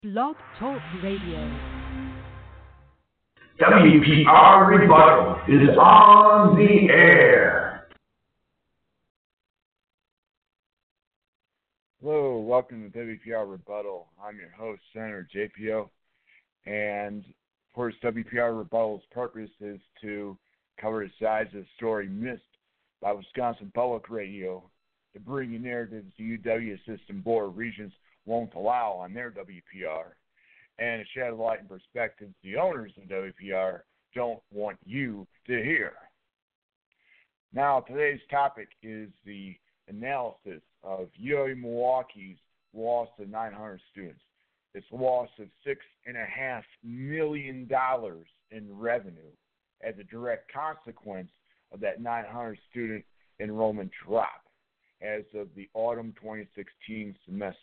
Blog Talk Radio. WPR Rebuttal is on the air. Hello, welcome to WPR Rebuttal. I'm your host, Senator JPO, and of course, WPR Rebuttal's purpose is to cover the sides of the story missed by Wisconsin Public Radio, to bring you narratives the UW System Board of Regents won't allow on their WPR, and to shed light and perspectives the owners of WPR don't want you to hear. Now, today's topic is the analysis of UW Milwaukee's loss of 900 students. It's a loss of $6.5 million in revenue as a direct consequence of that 900 student enrollment drop as of the autumn 2016 semester.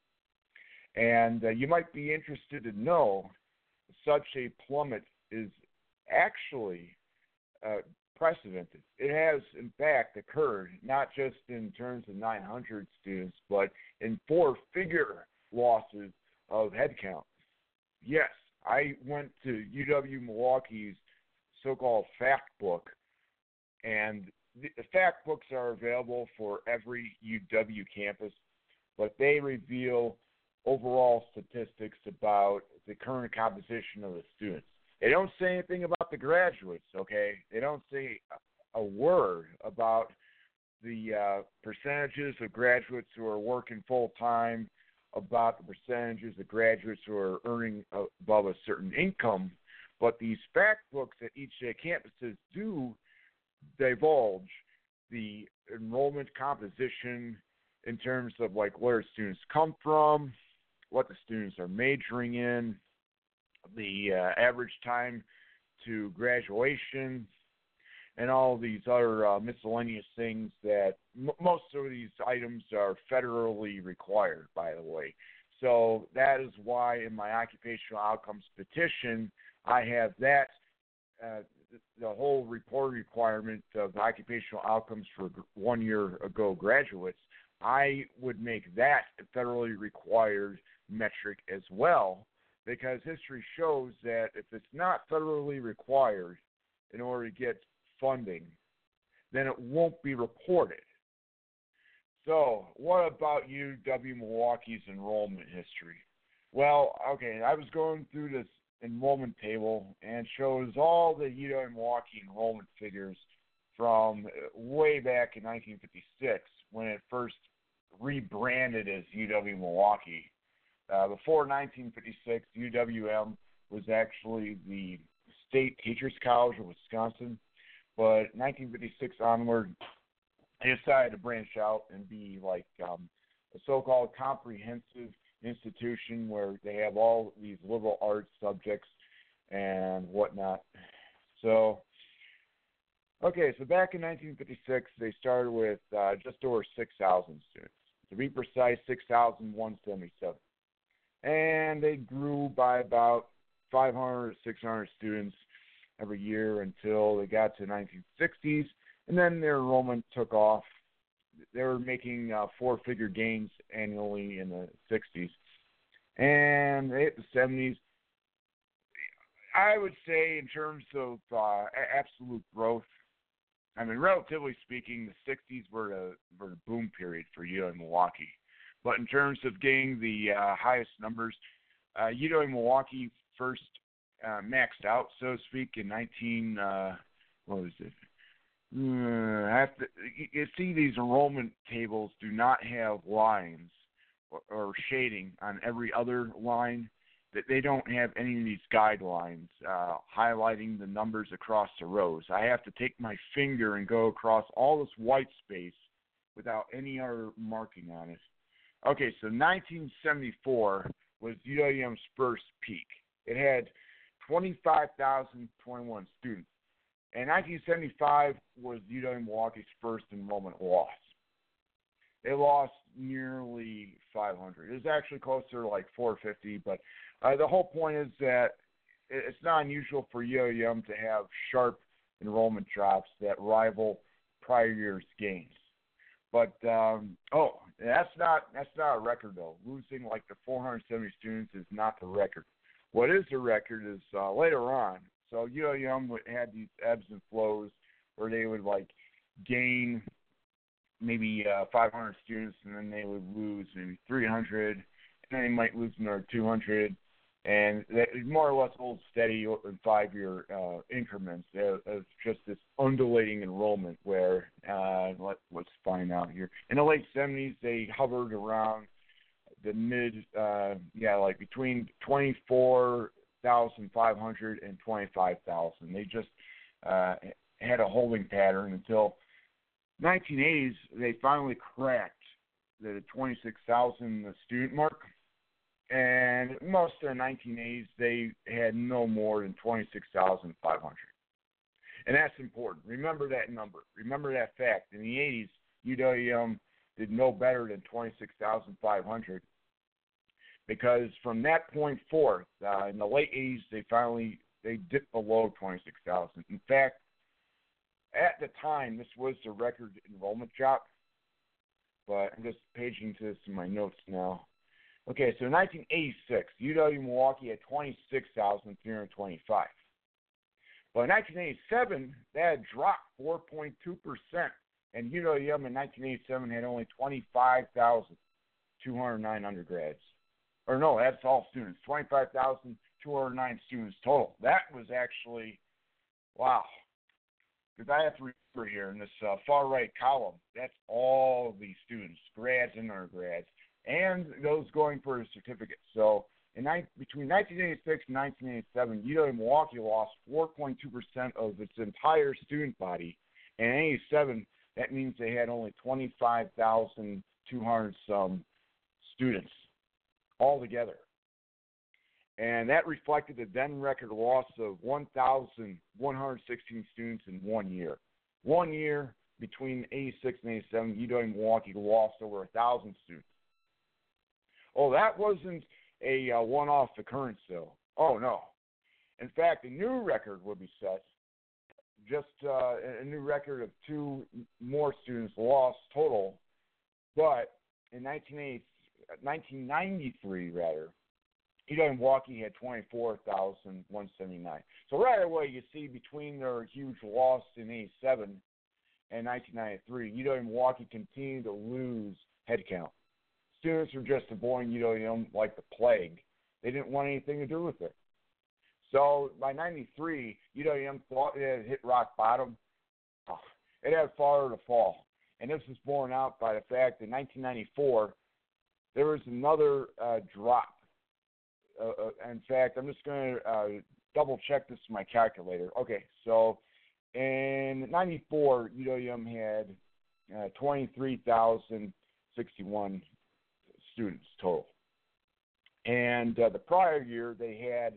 And you might be interested to know such a plummet is actually precedented. It has, in fact, occurred not just in terms of 900 students, but in four-figure losses of headcount. Yes, I went to UW Milwaukee's so-called fact book, and the fact books are available for every UW campus, but they reveal overall statistics about the current composition of the students. They don't say anything about the graduates, okay? They don't say a word about the percentages of graduates who are working full-time, about the percentages of graduates who are earning above a certain income, but these fact books at each of the campuses do divulge the enrollment composition in terms of like where students come from, what the students are majoring in, the average time to graduation, and all these other miscellaneous things that most of these items are federally required, by the way. So that is why in my occupational outcomes petition, I have that, the whole report requirement of occupational outcomes for 1 year ago graduates. I would make that a federally required metric as well, because history shows that if it's not federally required in order to get funding, then it won't be reported. So what about UW Milwaukee's enrollment history? Well, okay, I was going through this enrollment table and shows all the UW Milwaukee enrollment figures from way back in 1956 when it first rebranded as UW Milwaukee. Before 1956, UWM was actually the State Teachers College of Wisconsin, but 1956 onward, they decided to branch out and be like a so-called comprehensive institution where they have all these liberal arts subjects and whatnot. So, okay, so back in 1956, they started with just over 6,000 students. To be precise, 6,177. And they grew by about 500 or 600 students every year until they got to the 1960s, and then their enrollment took off. They were making four-figure gains annually in the 60s. And they hit the 70s. I would say in terms of absolute growth, I mean, relatively speaking, the 60s were the boom period for UW Milwaukee. But in terms of getting the highest numbers, UW Milwaukee first maxed out, so to speak, in you see these enrollment tables do not have lines or shading on every other line. That they don't have any of these guidelines highlighting the numbers across the rows. I have to take my finger and go across all this white space without any other marking on it. Okay, so 1974 was UWM's first peak. It had 25,021 students. And 1975 was UW Milwaukee's first enrollment loss. They lost nearly 500. It was actually closer to like 450, but the whole point is that it's not unusual for UWM to have sharp enrollment drops that rival prior year's gains. But that's not a record though. Losing like the 470 students is not the record. What is the record is later on. So UWM had these ebbs and flows where they would like gain maybe 500 students, and then they would lose maybe 300, and then they might lose another 200, and that more or less holds steady in 5-year increments. It's just this undulating enrollment where, let's find out here. In the late 70s, they hovered around the mid, like between 24,500 and 25,000. They just had a holding pattern until 1980s. They finally cracked the 26,000 student mark. And most of the 1980s, they had no more than 26,500. And that's important. Remember that number. Remember that fact. In the 80s, UWM did no better than 26,500 because from that point forth, in the late 80s, they dipped below 26,000. In fact, at the time, this was the record enrollment drop, but I'm just paging to this in my notes now. Okay, so in 1986, UW-Milwaukee had 26,325. But in 1987, that had dropped 4.2%, and UWM in 1987 had only 25,209 undergrads. Or no, that's all students, 25,209 students total. That was actually, wow. Because I have to remember here in this far right column, that's all these students, grads and undergrads, and those going for a certificate. So between 1986 and 1987, UW-Milwaukee lost 4.2% of its entire student body. And in 87, that means they had only 25,200 some students altogether. And that reflected the then record loss of 1,116 students in 1 year. 1 year between 86 and 87, UW-Milwaukee lost over 1,000 students. Oh, that wasn't a one-off occurrence, though. Oh, no. In fact, a new record would be set, just a new record of 2 more students lost total. But in 1993, UW-Milwaukee had 24,179. So right away, you see between their huge loss in 87 and 1993, UW-Milwaukee continued to lose headcount. Students were just avoiding UWM like the plague. They didn't want anything to do with it. So by 93, UWM thought it had hit rock bottom. It had farther to fall. And this was borne out by the fact that in 1994, there was another drop. In fact, I'm just going to double check this in my calculator. Okay, so in 94, UWM had 23,061 students total. And the prior year, they had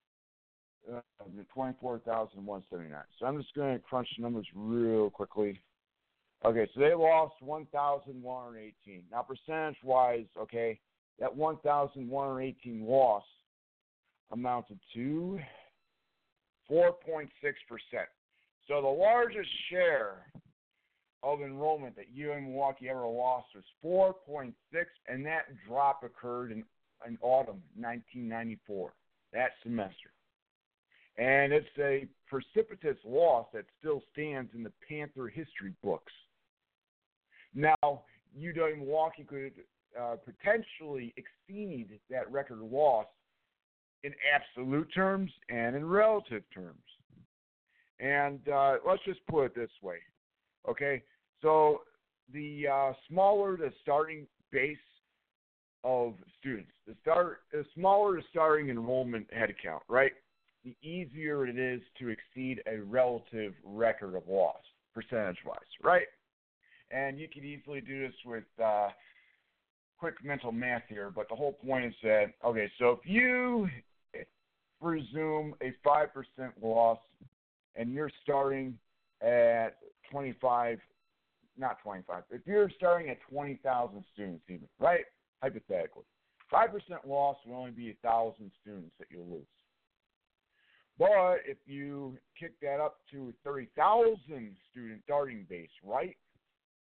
24,179. So I'm just going to crunch the numbers real quickly. Okay, so they lost 1,118. Now, percentage-wise, okay, that 1,118 loss amounted to 4.6%. So the largest share of enrollment that UW-Milwaukee ever lost was 4.6, and that drop occurred in autumn 1994, that semester. And it's a precipitous loss that still stands in the Panther history books. Now, UW-Milwaukee could potentially exceed that record loss in absolute terms and in relative terms. And let's just put it this way, okay? So the smaller the starting base of students, the smaller the starting enrollment headcount, right? The easier it is to exceed a relative record of loss, percentage-wise, right? And you could easily do this with quick mental math here, but the whole point is that, okay, so if you presume a 5% loss and you're starting at 25, if you're starting at 20,000 students even, right, hypothetically, 5% loss will only be 1,000 students that you'll lose. But if you kick that up to 30,000 student starting base, right,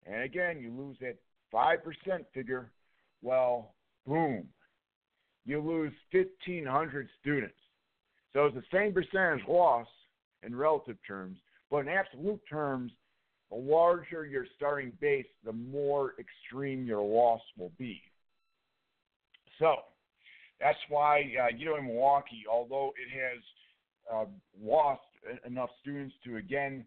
And again, you lose that 5% figure. Well, boom, you lose 1,500 students. So it's the same percentage loss in relative terms, but in absolute terms, the larger your starting base, the more extreme your loss will be. So that's why UW-Milwaukee, although it has lost enough students to, again,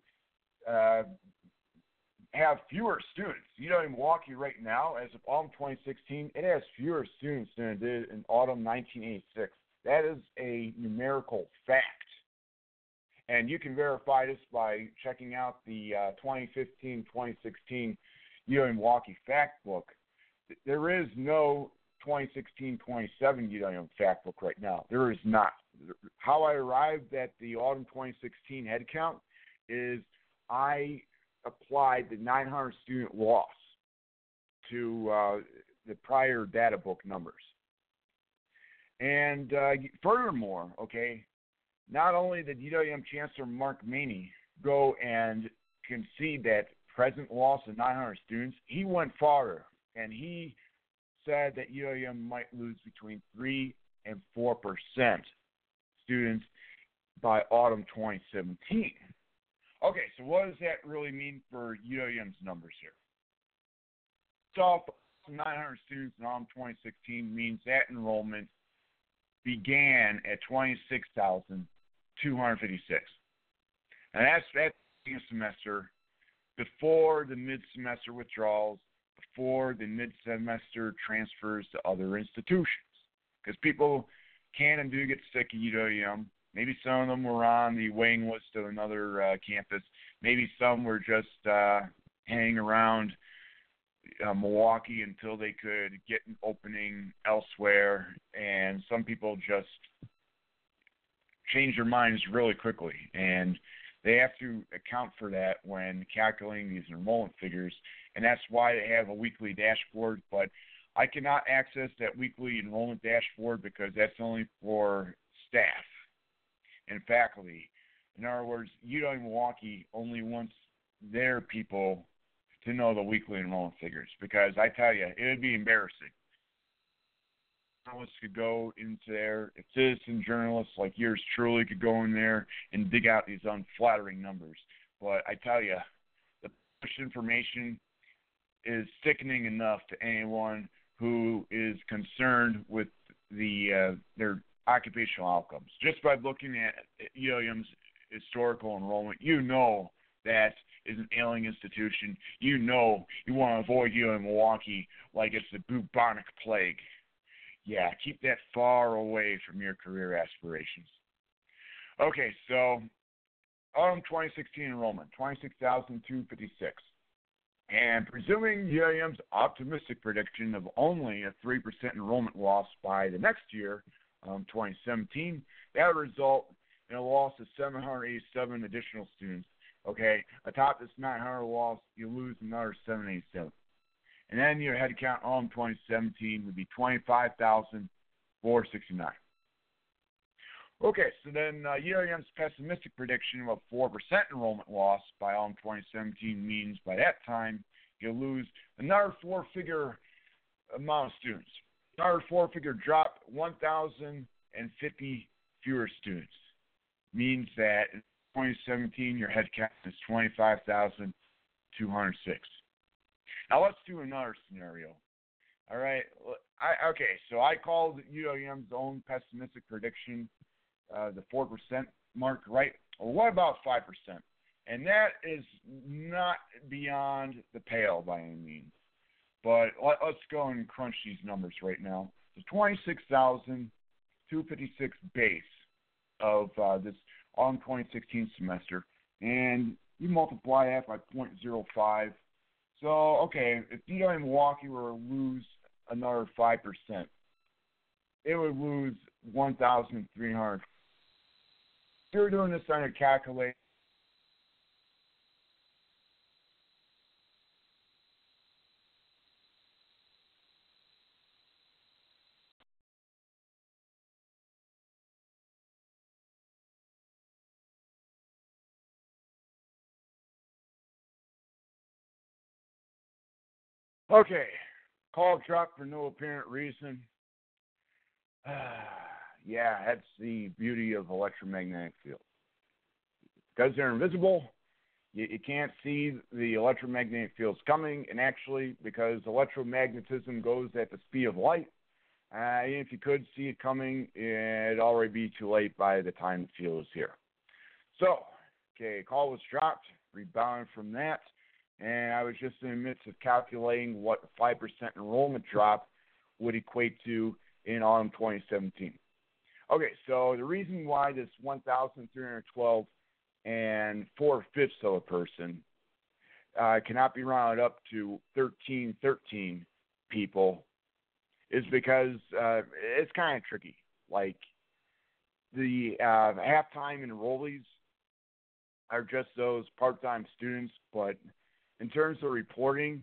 have fewer students. UW-Milwaukee right now, as of autumn 2016, it has fewer students than it did in autumn 1986. That is a numerical fact. And you can verify this by checking out the 2015-2016 UW-Milwaukee fact book. There is no 2016-27 UW fact book right now. There is not. How I arrived at the autumn 2016 head count is I applied the 900 student loss to the prior data book numbers. And furthermore, okay, not only did UWM Chancellor Mark Maney go and concede that present loss of 900 students, he went farther, and he said that UWM might lose between 3 and 4% students by autumn 2017. Okay, so what does that really mean for UWM's numbers here? So 900 students in autumn 2016 means that enrollment began at 26,256. And that's a semester before the mid-semester withdrawals, before the mid-semester transfers to other institutions. Because people can and do get sick of UWM. Maybe some of them were on the waiting list of another campus. Maybe some were just hanging around Milwaukee until they could get an opening elsewhere. And some people just change their minds really quickly. And they have to account for that when calculating these enrollment figures. And that's why they have a weekly dashboard. But I cannot access that weekly enrollment dashboard because that's only for staff and faculty. In other words, UW-Milwaukee only wants their people to know the weekly enrollment figures, because I tell you, it would be embarrassing. Journalists could go into there, if citizen journalists like yours truly could go in there and dig out these unflattering numbers. But I tell you, the push information is sickening enough to anyone who is concerned with their occupational outcomes. Just by looking at UWM's historical enrollment, you know that is an ailing institution. You know you want to avoid UW-Milwaukee like it's the bubonic plague. Yeah, keep that far away from your career aspirations. Okay, so autumn 2016 enrollment, 26,256. And presuming UWM's optimistic prediction of only a 3% enrollment loss by the next year, 2017, that would result in a loss of 787 additional students. Okay, atop this 900 loss, you lose another 787. And then your head count on 2017 would be 25,469. Okay, so then UWM's pessimistic prediction of a 4% enrollment loss by autumn 2017 means by that time you'll lose another four-figure amount of students. Another four-figure drop, 1,050 fewer students. Means that in 2017 your head count is 25,206. Now let's do another scenario. All right. So I called UWM's own pessimistic prediction, the 4% mark, right? Well, what about 5%? And that is not beyond the pale by any means. But let's go and crunch these numbers right now. The 26,256 base of this autumn 2016 semester, and you multiply that by 0.05. So, okay, if UW-Milwaukee were to lose another 5%, it would lose 1,300. If you're doing this on a calculator, Okay, call dropped for no apparent reason. Yeah, that's the beauty of electromagnetic fields. Because they're invisible, you can't see the electromagnetic fields coming, and actually, because electromagnetism goes at the speed of light, if you could see it coming, it'd already be too late by the time the field is here. So, okay, call was dropped, rebounded from that, and I was just in the midst of calculating what a 5% enrollment drop would equate to in autumn 2017. Okay, so the reason why this 1,312 and 4/5 of a person cannot be rounded up to 1313 people is because it's kind of tricky. Like, the half-time enrollees are just those part-time students, but in terms of reporting,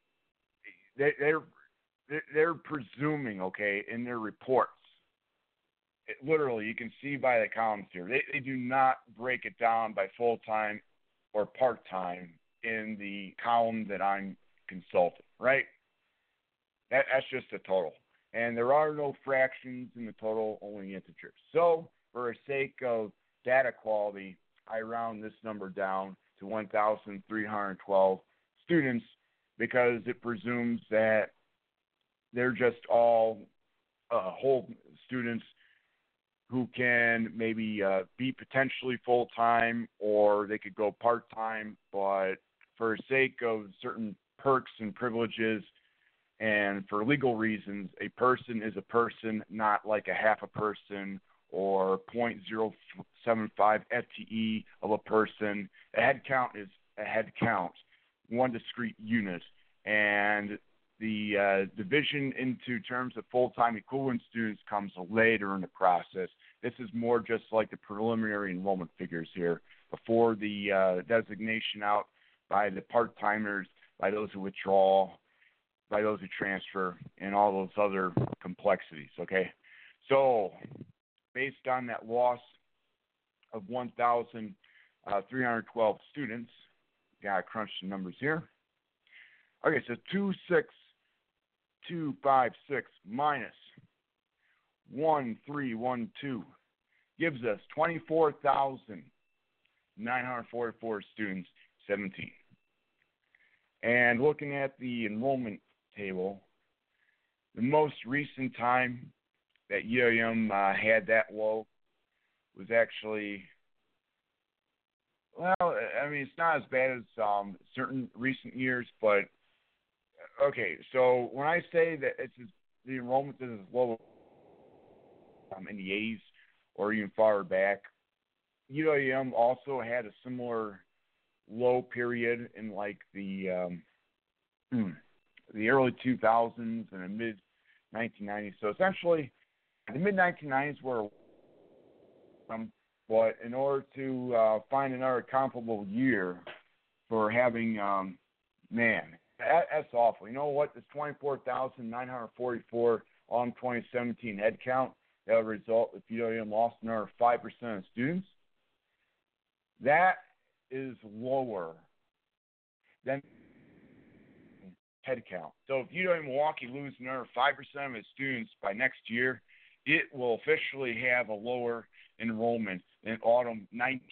they're presuming, okay, in their reports. Literally, you can see by the columns here, they do not break it down by full-time or part-time in the column that I'm consulting, right? That's just a total. And there are no fractions in the total, only integers. So, for the sake of data quality, I round this number down to 1,312 students because it presumes that they're just all whole students who can maybe be potentially full-time, or they could go part-time, but for the sake of certain perks and privileges and for legal reasons, a person is a person, not like a half a person or 0.075 FTE of a person. A head count is a head count, one discrete unit, and the division into terms of full-time equivalent students comes later in the process. This is more just like the preliminary enrollment figures here before the designation out by the part-timers, by those who withdraw, by those who transfer, and all those other complexities, okay? So based on that loss of 1,312 students, got to crunch the numbers here. Okay, so 26256 minus 1312 gives us 24,944 students, 17. And looking at the enrollment table, the most recent time that UAM had that low was actually, well, I mean, it's not as bad as certain recent years, but okay, so when I say that the enrollment is as low in the 80s or even farther back, UAM also had a similar low period in like the early 2000s and the mid 1990s. So essentially, the mid 1990s were, but in order to find another comparable year for having, that's awful. You know what? This 24,944 on 2017 head count, that would result if UAM lost another 5% of students. That is lower than head count. So if UW Milwaukee loses another 5% of its students by next year, it will officially have a lower enrollment than autumn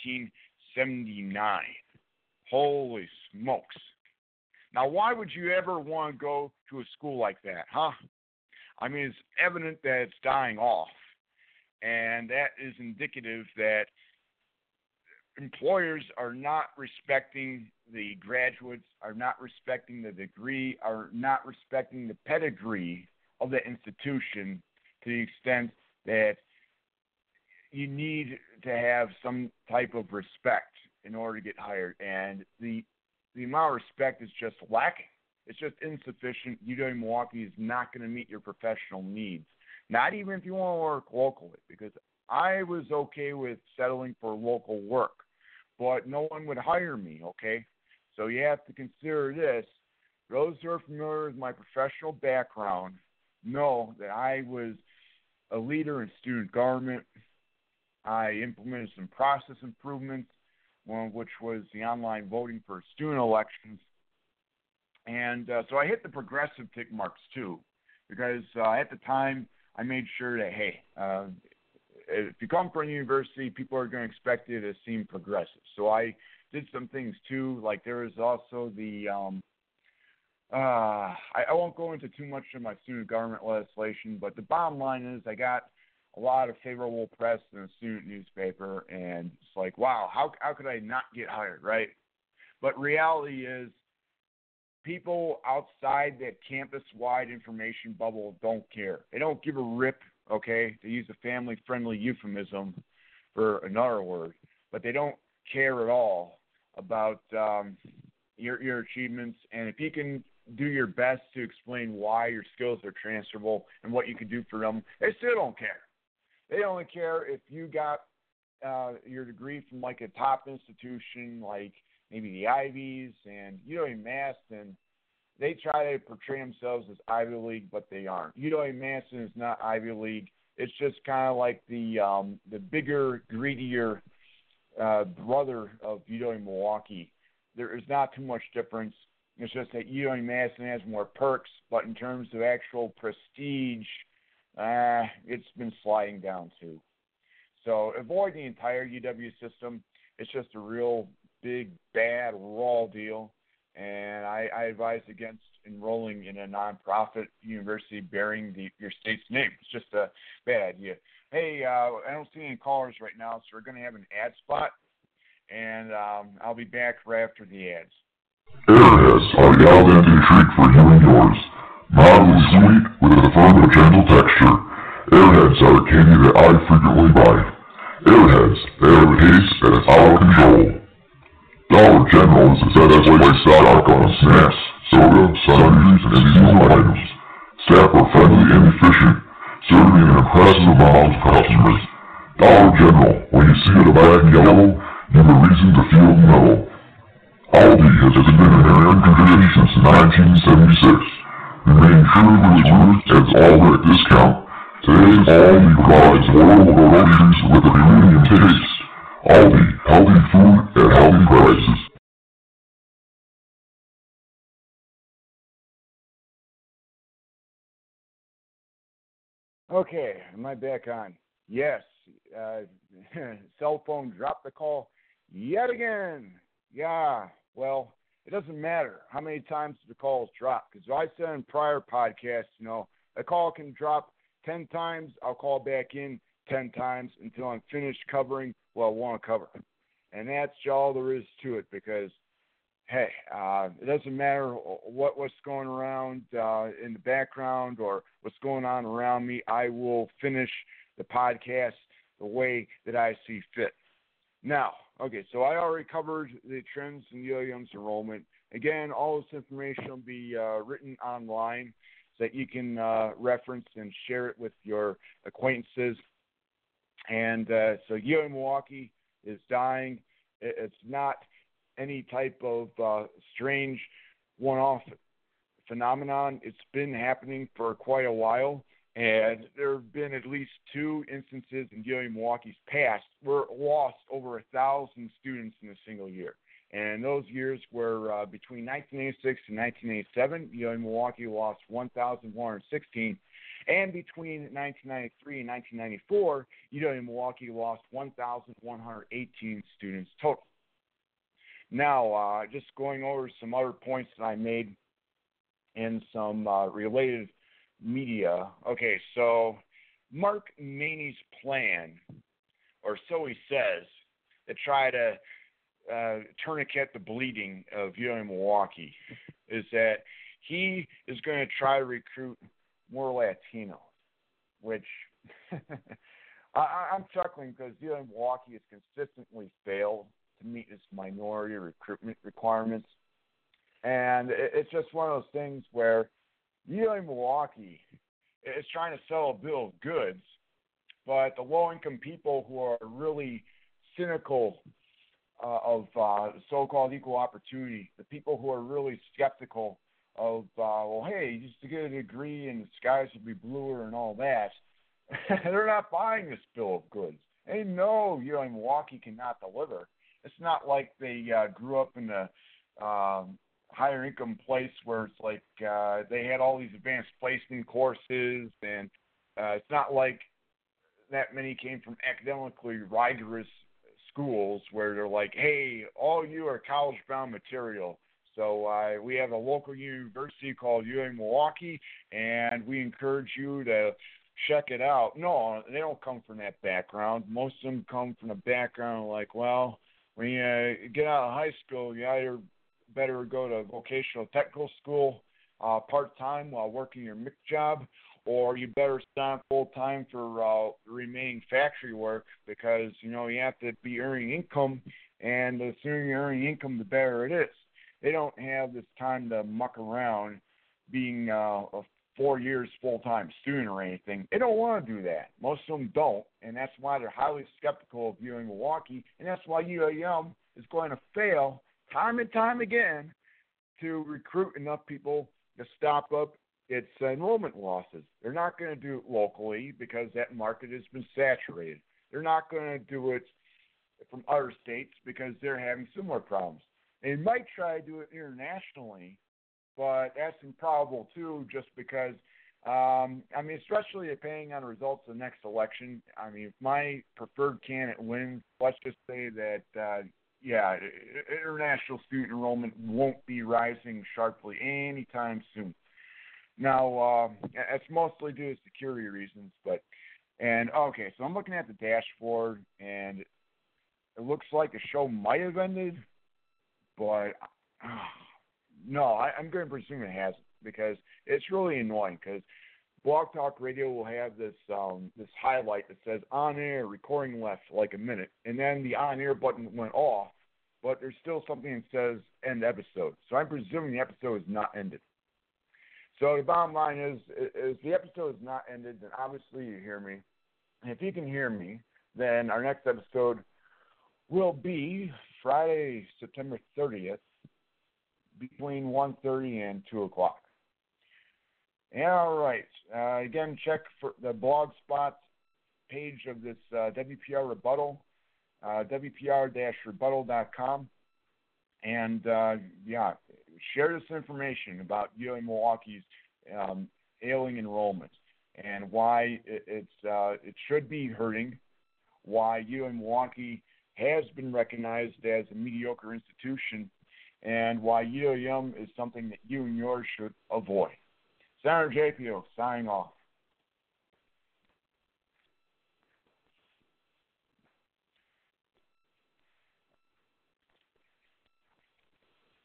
1979. Holy smokes. Now, why would you ever want to go to a school like that, huh? I mean, it's evident that it's dying off, and that is indicative that employers are not respecting the graduates, are not respecting the degree, are not respecting the pedigree of the institution to the extent that you need to have some type of respect in order to get hired. And the amount of respect is just lacking. It's just insufficient. UW Milwaukee is not going to meet your professional needs, not even if you want to work locally, because I was okay with settling for local work, but no one would hire me, okay? So you have to consider this. Those who are familiar with my professional background know that I was a leader in student government. I implemented some process improvements, one of which was the online voting for student elections. And so I hit the progressive tick marks too, because at the time I made sure that, hey, if you come from a university, people are going to expect you to seem progressive. So I did some things too, like there was also the I won't go into too much of my student government legislation, but the bottom line is I got a lot of favorable press in a student newspaper, and it's like, wow, how could I not get hired, right? But reality is people outside that campus-wide information bubble don't care. They don't give a rip, okay, to use a family-friendly euphemism for another word, but they don't care at all about your achievements. And if you can do your best to explain why your skills are transferable and what you can do for them, they still don't care. They only care if you got your degree from like a top institution like maybe the Ivies and UW-Madison, and they try to portray themselves as Ivy League, but they aren't. UW-Madison is not Ivy League. It's just kind of like the bigger, greedier brother of UW-Milwaukee. There is not too much difference. It's just that UW-Madison has more perks, but in terms of actual prestige, it's been sliding down too. So avoid the entire UW system. It's just a real big, bad, raw deal, and I advise against enrolling in a nonprofit university bearing your state's name. It's just a bad idea. Hey, I don't see any callers right now, so we're going to have an ad spot, and I'll be back right after the ads. Airheads are the al dente treat for you and yours. Mildly sweet with a firm and gentle texture. Airheads are a candy that I frequently buy. Airheads, they have a taste that is out of control. Dollar General is a set-as-way stock on snacks, soda, sundries, and seasonal items. Staff are friendly and efficient, serving an impressive amount of customers. Dollar General, when you see the black and yellow, you have a reason to feel mellow. Aldi has been an American tradition since 1976, remaining true to its roots as all at discount. Today's Aldi provides affordable groceries with a premium taste. Aldi, healthy food at healthy prices. Okay, am I back on? Yes. Cell phone dropped the call yet again. Yeah, well, it doesn't matter how many times the call is dropped, because I said in prior podcasts, a call can drop 10 times, I'll call back in 10 times until I'm finished covering what I want to cover. And that's all there is to it, because, hey, it doesn't matter what's going around in the background or what's going on around me. I will finish the podcast the way that I see fit. Now, okay, so I already covered the trends in UWM's enrollment. Again, all this information will be written online so that you can reference and share it with your acquaintances. And so UW-Milwaukee is dying. It's not any type of strange one-off phenomenon. It's been happening for quite a while, and there have been at least 2 instances in UW-Milwaukee's past where lost over 1,000 students in a single year. And those years were between 1986 and 1987, UW-Milwaukee lost 1,116. And between 1993 and 1994, UW-Milwaukee lost 1,118 students total. Now, just going over some other points that I made in some related media. Okay, so Mark Maney's plan, or so he says, to try to tourniquet the bleeding of UW-Milwaukee, is that he is going to try to recruit more Latinos, which I'm chuckling because UW-Milwaukee has consistently failed to meet its minority recruitment requirements. And it's just one of those things where UW-Milwaukee is trying to sell a bill of goods, but the low-income people who are really cynical of so-called equal opportunity, the people who are really skeptical of, well, hey, just to get a degree and the skies will be bluer and all that, they're not buying this bill of goods. They know UW-Milwaukee cannot deliver. It's not like they grew up in the higher income place where it's like they had all these advanced placement courses, and it's not like that many came from academically rigorous schools where they're like, hey, all you are college-bound material. So we have a local university called UA-Milwaukee, and we encourage you to check it out. No, they don't come from that background. Most of them come from a background like, well, when you get out of high school, you either better go to vocational technical school part-time while working your MIC job, or you better sign full-time for remaining factory work because, you have to be earning income, and the sooner you're earning income, the better it is. They don't have this time to muck around being a 4 years full-time student or anything. They don't want to do that. Most of them don't, and that's why they're highly skeptical of UA-Milwaukee, and that's why UAM is going to fail time and time again to recruit enough people to stop up its enrollment losses. They're not going to do it locally because that market has been saturated. They're not going to do it from other states because they're having similar problems. They might try to do it internationally, but that's improbable too, just because, especially depending on the results of the next election. If my preferred candidate wins, let's just say that, international student enrollment won't be rising sharply anytime soon. Now, it's mostly due to security reasons, so I'm looking at the dashboard, and it looks like the show might have ended, but no, I'm going to presume it hasn't, because it's really annoying, because Blog Talk Radio will have this this highlight that says on air, recording left like a minute, and then the on air button went off, but there's still something that says end episode. So I'm presuming the episode is not ended. So the bottom line is the episode is not ended, then obviously you hear me. And if you can hear me, then our next episode will be Friday, September 30th, between 1:30 and 2 o'clock. All right. Again, check for the Blogspot page of this WPR rebuttal, WPR-rebuttal.com. And, share this information about UA-Milwaukee's ailing enrollment and why it should be hurting, why UA-Milwaukee has been recognized as a mediocre institution, and why UAM is something that you and yours should avoid. Senator JPO, signing off.